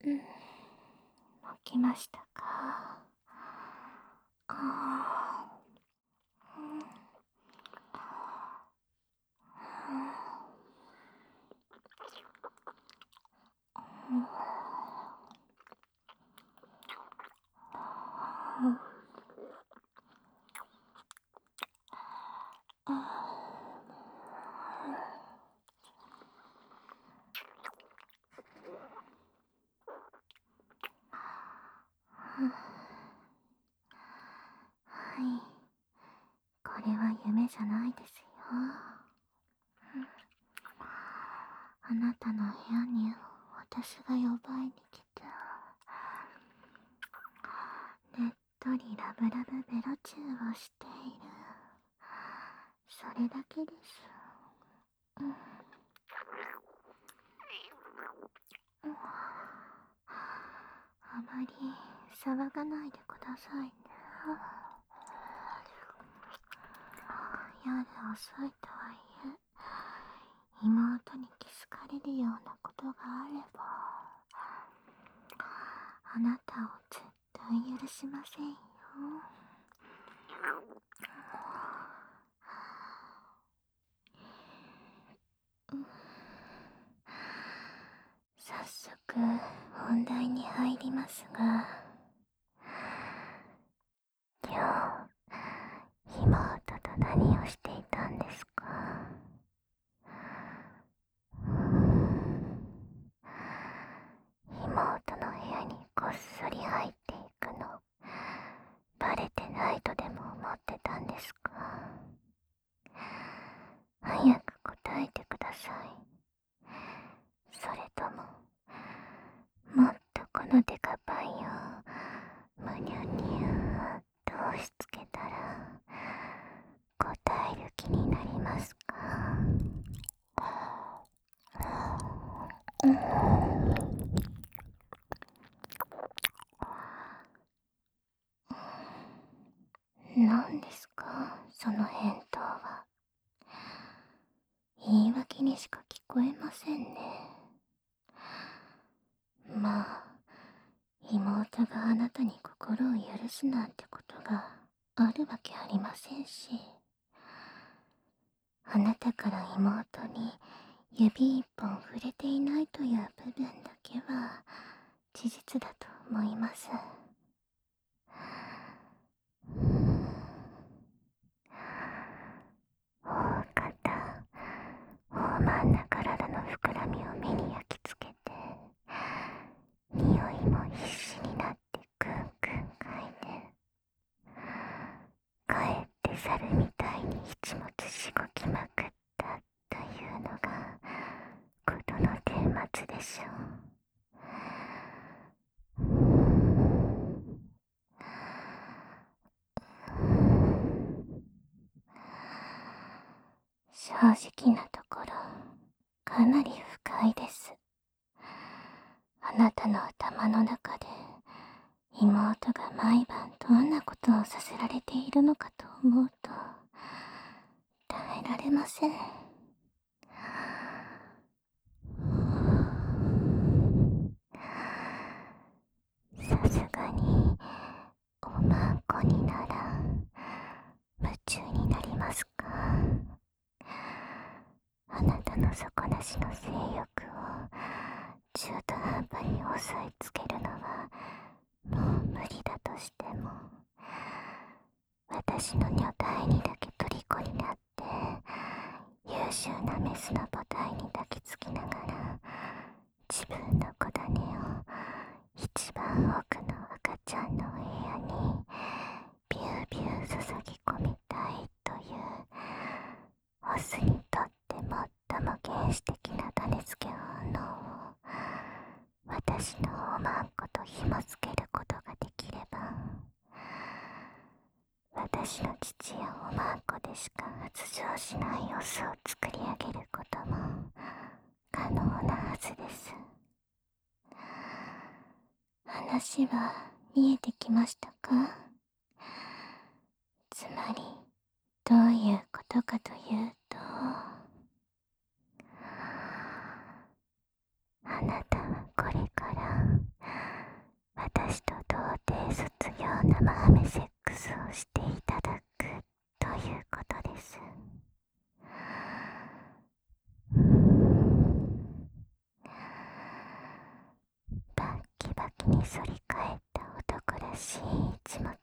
うん、起きましたか？あー、うん、うん、うん、はい、これは夢じゃないですよ。あなたの部屋に私が呼ばれに来て、ねっとりラブラブベロチューをしている。それだけです。うん、あまり騒がないでくださいね。夜遅いとはいえ、妹に気づかれるようなことがあれば、あなたを絶対許しませんよ。早速本題に入りますが、今日妹と何をしていたんですか？妹の部屋にこっそり入っていくのバレてないとでも思ってたんですか？早く答えてください。それとももっとこのデカパンをむにゅにゅーっと押し付けたら答える気になりますか？何ですかその返答は。言い訳にしか聞こえませんね。まあ、妹があなたに心を許すなんてことがあるわけありませんし、あなたから妹に指一本触れていないという部分だけは事実だと思います。大方豊満な体の膨らみを目に焼き付けて、匂いも必死になってクンクン嗅いで、かえって猿みたいに一物しごきまくったというのが事の顛末でしょう。正直なところ、かなり深いです。あなたの頭の中で妹が毎晩どんなことをさせられているのかと思うと耐えられません。さすがにおまんこになら夢中になりますか？あなたの底なしの性欲を中途半端に抑えつけるのはもう無理だとしても、私の女体にだけ虜になって優秀なメスの母体に抱きつきながら自分の子種を一番奥の赤ちゃんの部屋にビュービュー注ぎ込みたいというオスにとって最も原始的な種付け本能を私のおまんこと紐付けることができれば、私の父やおまんこでしか発情しないオスを作り上げることも可能なはずです。話は見えてきましたか？つまりどういうことかというと、あなたはこれからきに反り返った男らしい一物を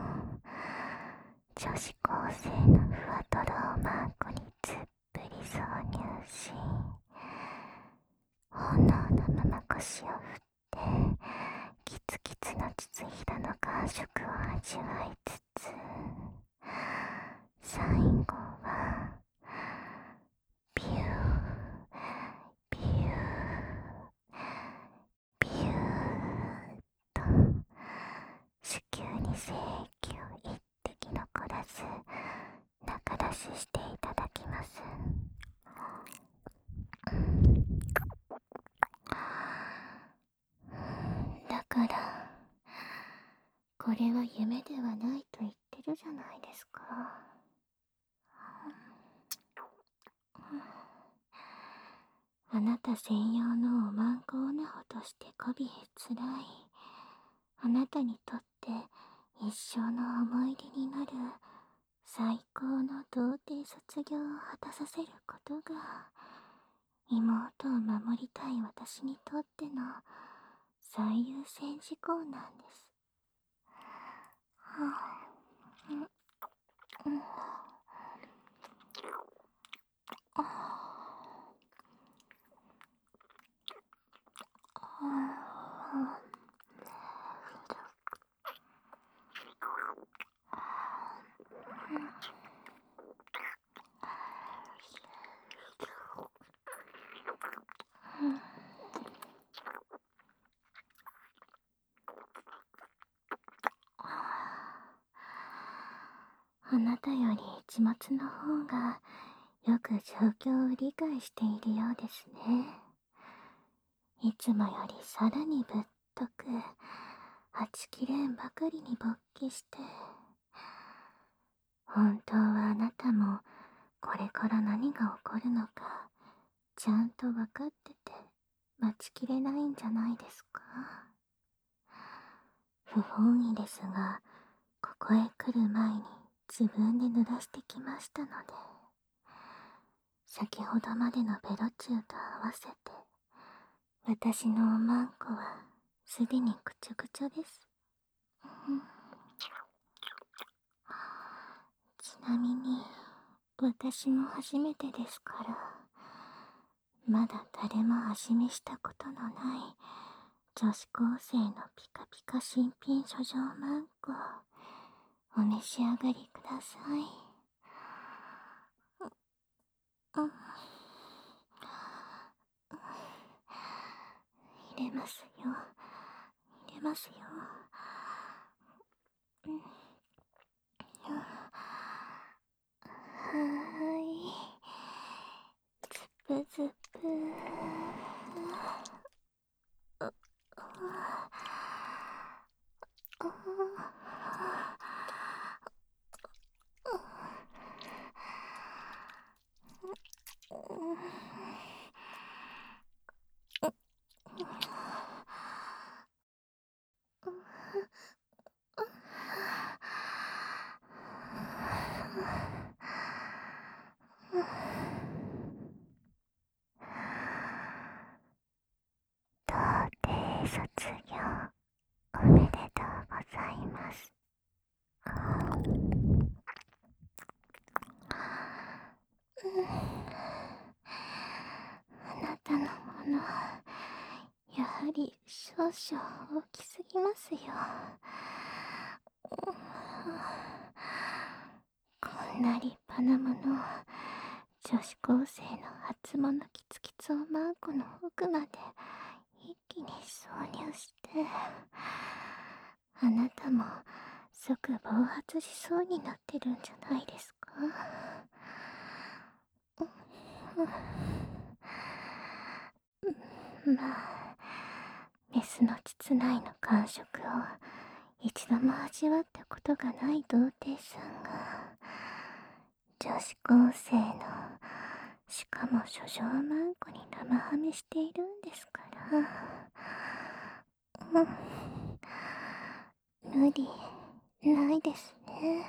女子高生のふわとろをマークにつっぷり挿入し、本能のまま腰を振ってキツキツの筒ひらの感触を味わいつつ、最後はビュービュービューと子宮に精液を一滴残らず中出ししていただきます。だからこれは夢ではないと言ってるじゃないですか。あなた専用のおまんこオナホとしてこびへつらい、あなたにとって一生の思い出になる最高の童貞卒業を果たさせることが妹を守りたい私にとっての最優先事項なんです。あなたより一物の方がよく状況を理解しているようですね。いつもよりさらにぶっとく、はちきれんばかりに勃起して、本当はあなたもこれから何が起こるのかちゃんと分かってて待ちきれないんじゃないですか。不本意ですが、ここへ来る前に自分で濡らしてきましたので、先ほどまでのベロチューと合わせて私のおまんこはすでにぐちょぐちょです。ちなみに私も初めてですから、まだ誰も味見したことのない女子高生のピカピカ新品処女まんこお召し上がりください。入れますよ、入れますよ。はーい、ズブズブ童貞卒業おめでとうございます。あなたのものやはり少々大きすぎますよ。こんな立派なものを女子高生の初物キツキツをマーコの奥まで一気に挿入して、あなたも即暴発しそうになってるんじゃないですか。まあ、メスの膣内の感触を一度も味わったことがない童貞さんが女子高生の、しかも処女マンコに生ハメしているんですから、無理ないですね。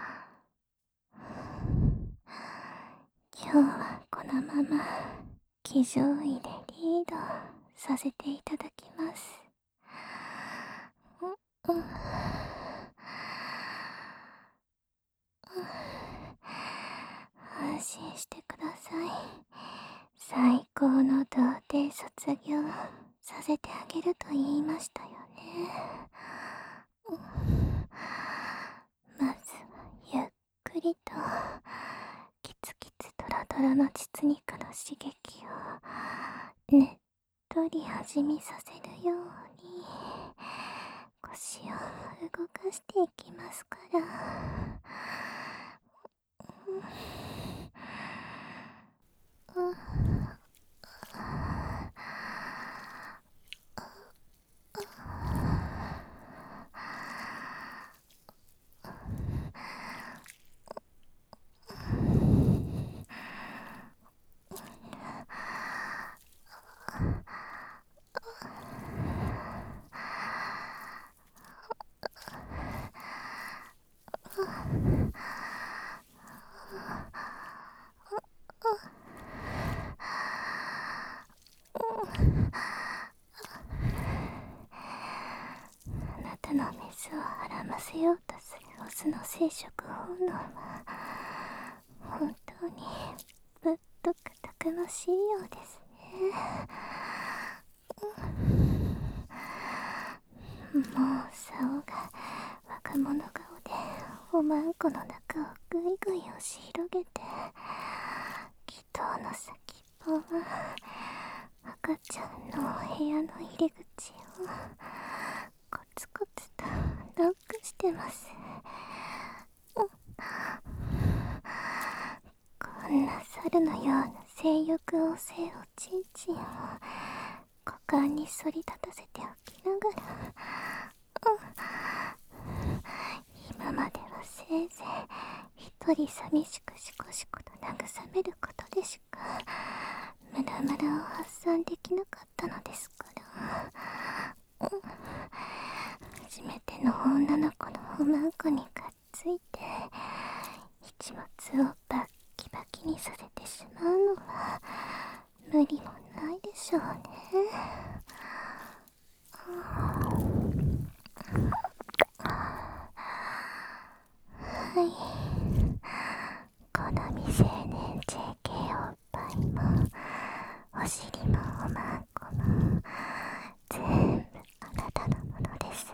今日はこのまま気騎乗位でリードさせていただきます。安心してください。最高の童貞卒業させてあげると言いましたよね。まずはゆっくりとキツキツトロトロの膣肉の刺激をねっとり味見させるように腰を動かしていきますから。あなたのメスをはらませようとするオスの生殖本能は本当にぶっとくたくましいようですね。もう竿が若者顔でおまんこの中をぐいぐい押し広げて、気筒の先っぽは赤ちゃんのお部屋の入り口をコツコツとノックしてます。こんな猿のような性欲旺盛おちんちんを股間に反り立たせておきながら、今まではせいぜい一人寂しくシコシコと慰めることでしかムラムラを発散できなかったのですから。初めての女の子のおまんこにがっついて一物をバッキバキにさせてしまうのは無理もないでしょうね。はい、この未成年 JK おっぱいもお尻もおまんこも全部あなたのものです。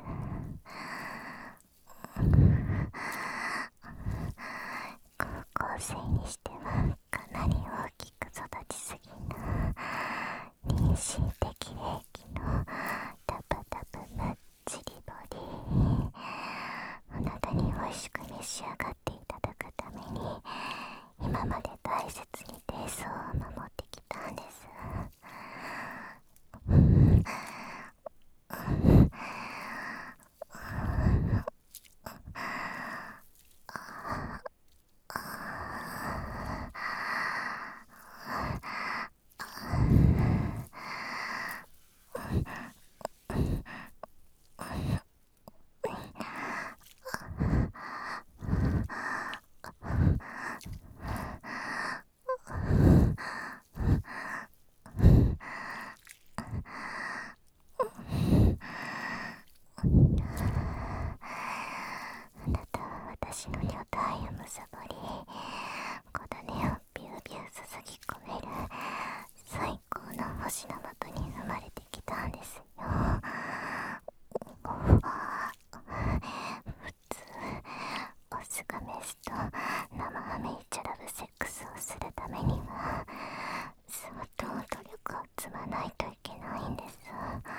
高校生にしてはかなり大きく育ちすぎな妊娠適齢期のタプタプむっちりボディ、あなたに美味しく召し上がっていただくために今まで大切に低層を守ってきたんです。あなたは私の女体をむさぼり、小種をビュービュー注ぎ込める最高の星のもとに生まれてきたんですよ。普通オスがメスと生ハメイチャラブセックスをするためには相当努力を積まないといけないんです。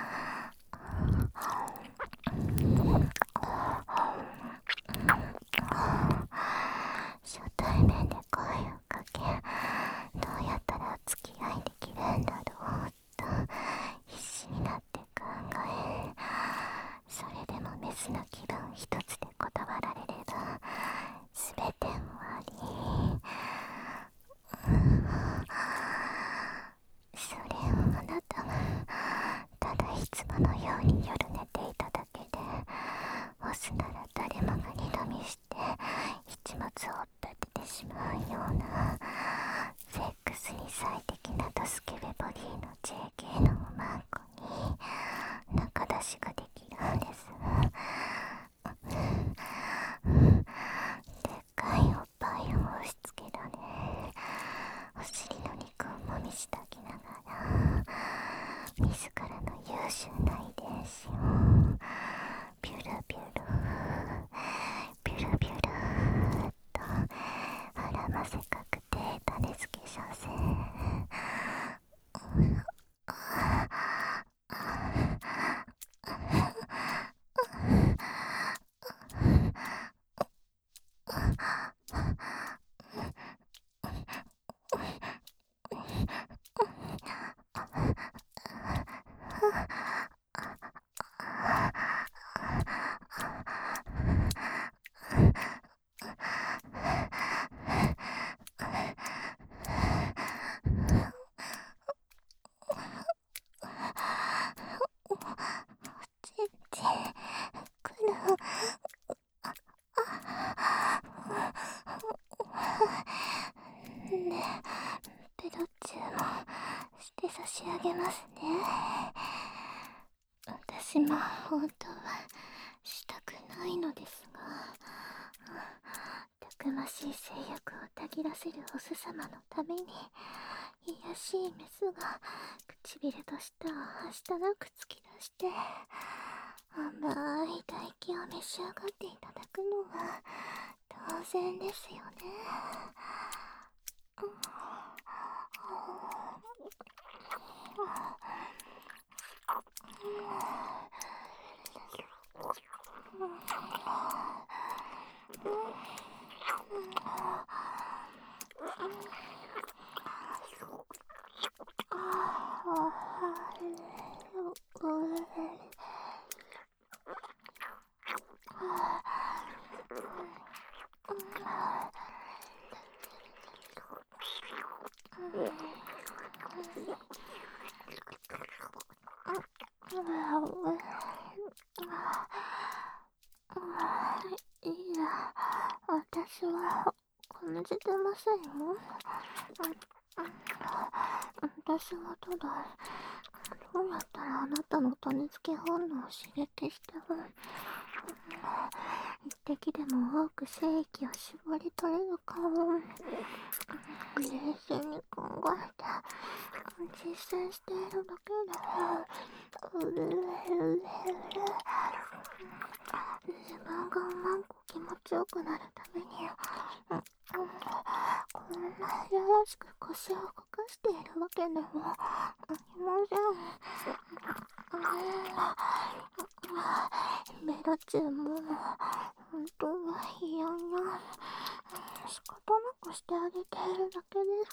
初対面で声をかけ、どうやったらお付き合いできるんだろうと必死になって考え、それでもメスの気分一つで断られれば全て終わり。それをあなたがただいつものように夜寝ていただけで、オスなら誰もが二度見して一物を追っ立ててしまうようなセックスに最適な助けベ自らの優秀な遺伝子をピュルピュルピュルピュルとあらませ確定種付けさせ、ちってくる。ねえ、ペロッチューもして差し上げますね。私も本当はしたくないのですが、たくましい性欲をたぎらせるオス様のために、卑しいメスが唇と舌をはしたなく突き出して甘い唾液を召し上がっていただくのは当然ですよね。いや、私は感じてませんよ。私はただ、どうやったらあなたの種付け反応を刺激しても、一滴でも多く精液を絞り取れるかを、冷静に考えて、実践しているだけで、自分がうまく気持ちよくなるために、こんなやらしく腰を動かしているわけでもありません。ベロチューも本当は嫌々仕方なくしてあげているだけです。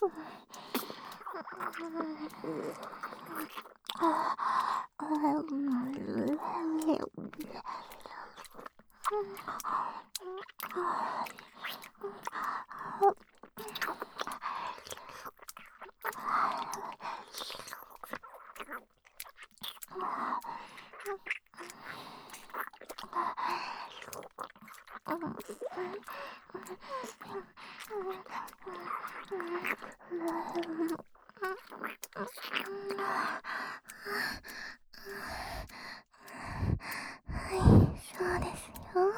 そうですよ。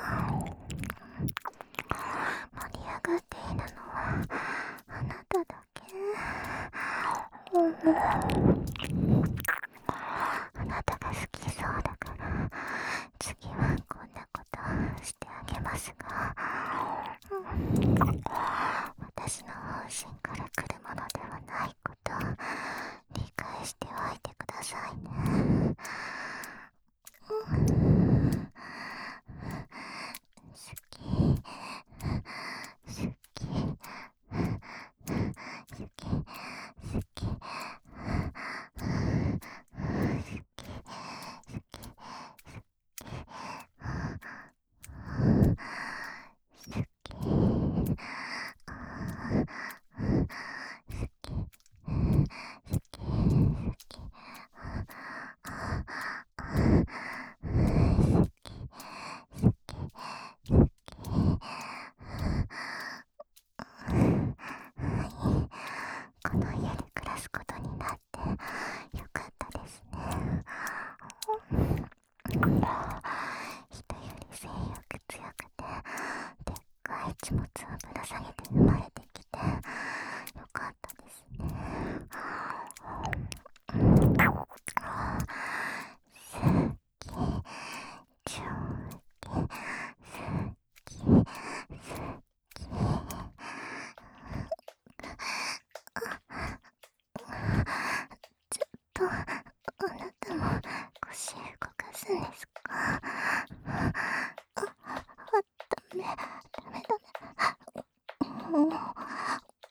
盛り上がっているのはあなただけ。あなたが好きそうだから次はこんなことしてあげますが、私の本心から来るものではないこと理解しておいてくださいね。好き好き好き好き好き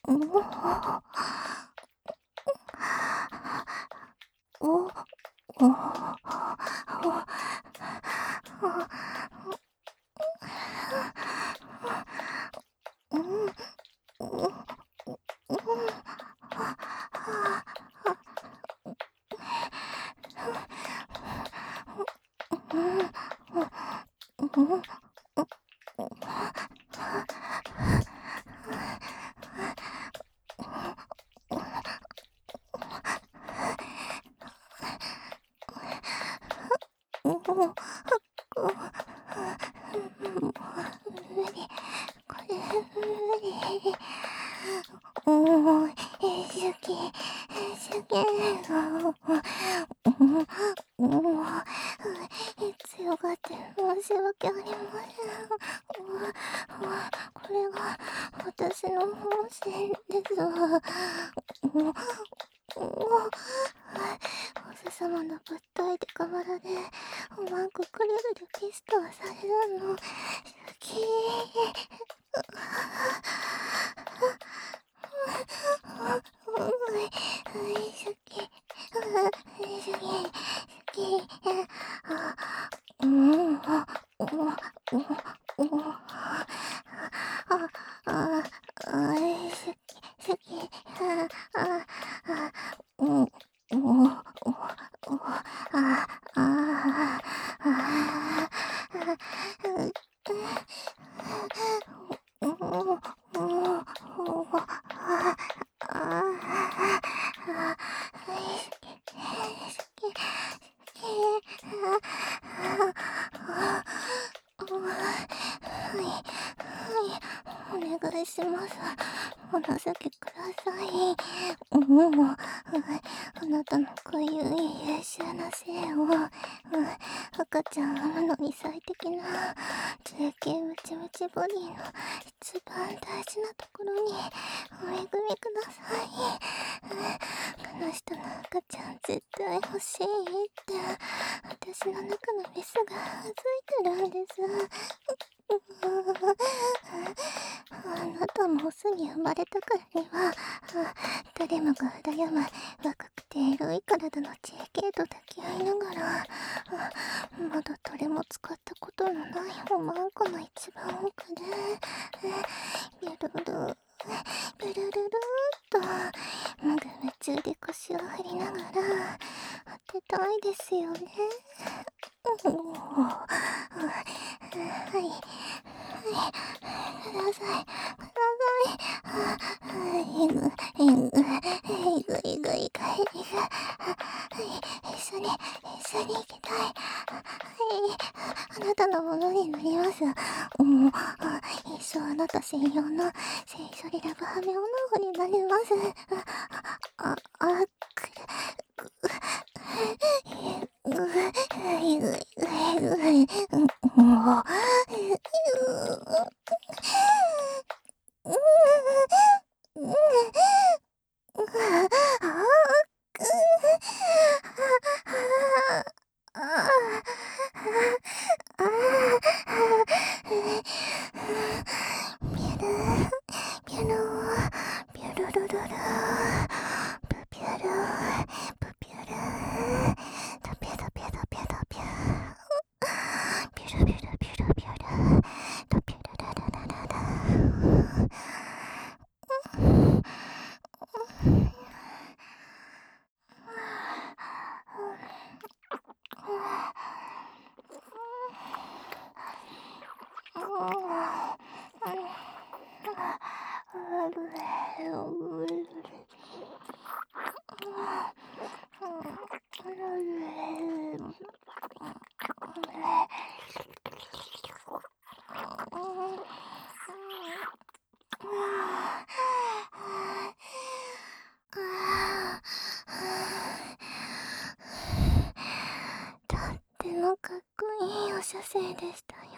強がって申し訳ありません。これが私の本心です。おす様の物体で河原でおまんこくれるでキスとはされるの好き。お願いします。お情けください。あなたの濃ゆい優秀な性を、赤ちゃん産むのに最適な JK ムチムチボディの一番大事なところにお恵みください。この人の赤ちゃん絶対欲しいって私の中のメスがついてるんです。あなたもオスに生まれたからには誰もが羨む若くてエロい体の JK と抱き合いながらまだ誰も使ったことのないおまんこの一番奥でゆるるゆるるるーっと無我夢中で腰を振りながら当てたいですよね。ください。一緒に行きたい。あなたのものになります。一生あなた専用の性処理ラブハメ女の子になります。とってもかっこいいお射精でしたよ。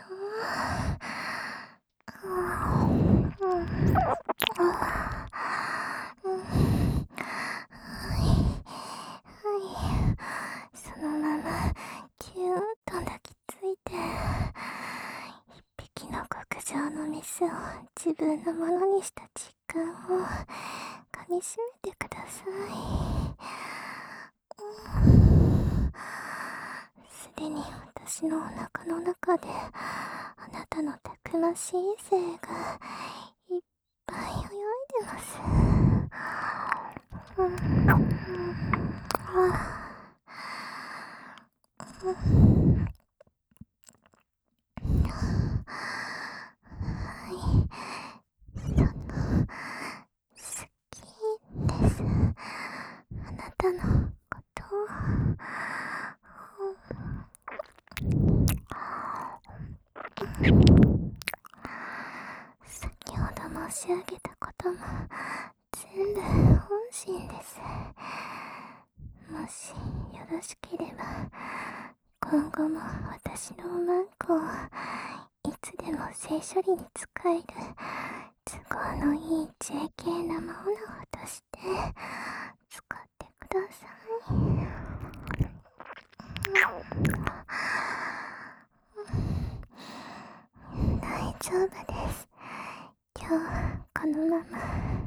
そのままキューッと抱きついて一匹の極上のメスを自分のものにした実間を噛みしめてください。すでに私のお腹の中であなたのたくましい性がいっぱい泳いでます。はい、その好きです。あなたのことを。先ほど申し上げたことも全部本心です。もしよろしければ今後も私のおまんこをいつでも性処理に使える都合のいい JK なものとして使ってください。大丈夫です。今日はこのまま